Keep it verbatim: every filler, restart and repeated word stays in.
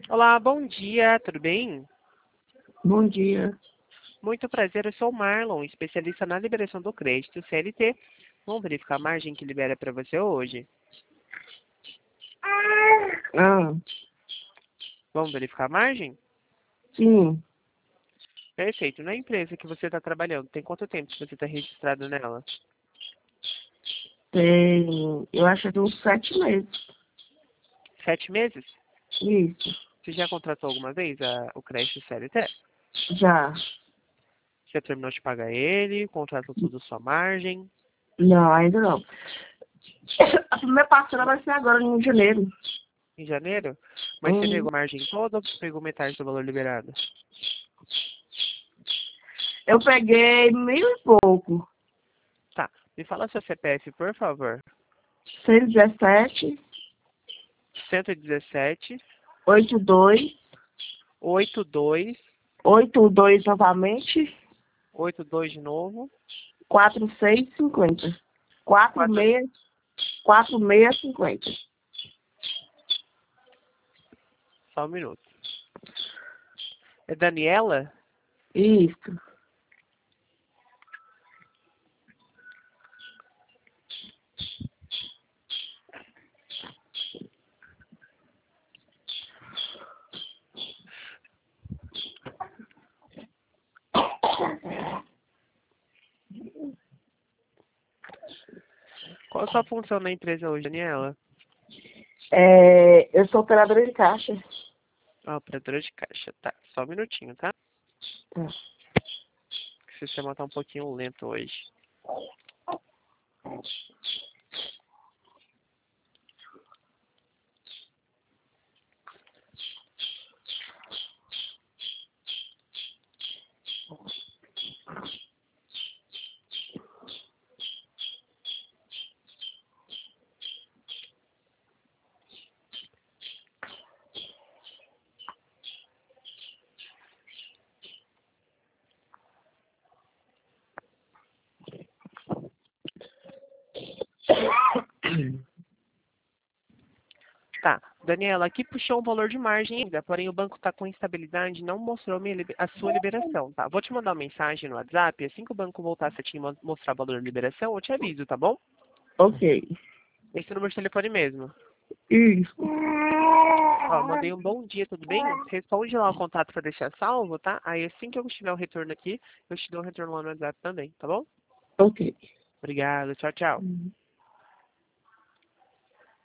Olá, bom dia, tudo bem? Bom dia. Muito prazer, eu sou o Marlon, especialista na liberação do crédito C L T. Vamos verificar a margem que libera para você hoje? Ah, Vamos verificar a margem? sim. Perfeito. Na empresa que você está trabalhando, tem quanto tempo que você está registrado nela? Tem, eu acho que tem uns sete meses. Sete meses? Isso, Você já contratou alguma vez a- o crédito C L T? já. Já terminou de pagar ele? Contratou tudo sua margem? Não, ainda não. A primeira parcela vai ser agora, em janeiro. Em janeiro? Mas você Hum. pegou a margem toda ou você pegou metade do valor liberado? Eu peguei mil e pouco. Tá. Me fala seu C P F, por favor. cento e dezessete, cento e dezessete, oitenta e dois, oitenta e dois, oitenta e dois novamente, oitenta e dois de novo, quarenta e seis, cinquenta. quarenta e quatro, seis, quarenta e seis, cinquenta. só um minuto. É Daniela? Isso. Qual a sua função na empresa hoje, Daniela? É, eu sou operadora de caixa. Ah, operadora de caixa. Tá, só um minutinho, tá? Tá. O sistema tá um pouquinho lento hoje. Tá, Daniela, aqui puxou um valor de margem ainda, porém o banco tá com instabilidade e não mostrou minha liber- a sua liberação, tá? Vou te mandar uma mensagem no WhatsApp, assim que o banco voltar a te mo- mostrar o valor de liberação, eu te aviso, tá bom? Ok. Esse é o número de telefone mesmo. Isso. Ó, mandei um bom dia, tudo bem? Responde lá o contato para deixar salvo, tá? Aí assim que eu tiver o retorno aqui, eu te dou o retorno lá no WhatsApp também, tá bom? Ok. Obrigado, tchau, tchau. Uhum.